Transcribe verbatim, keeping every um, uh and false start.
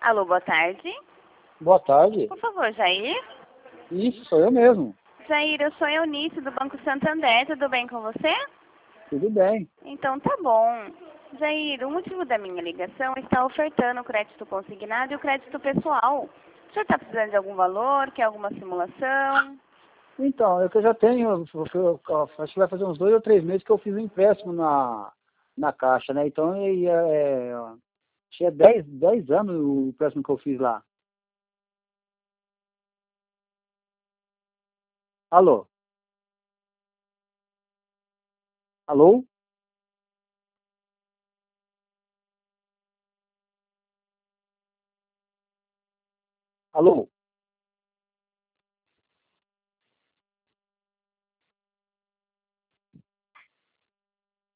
Alô, boa tarde. Boa tarde. Por favor, Jair. Isso, sou eu mesmo. Jair, eu sou a Eunice do Banco Santander. Tudo bem com você? Tudo bem. Então tá bom. Jair, o motivo da minha ligação está ofertando o crédito consignado e o crédito pessoal. O senhor está precisando de algum valor? Quer alguma simulação? Então, eu que eu já tenho, eu- eu- eu- acho que vai fazer uns dois ou três meses que eu fiz um empréstimo na, na Caixa, né? Então, é, é, acho que é dez, dez anos o empréstimo que eu fiz lá. Alô? Alô? Alô?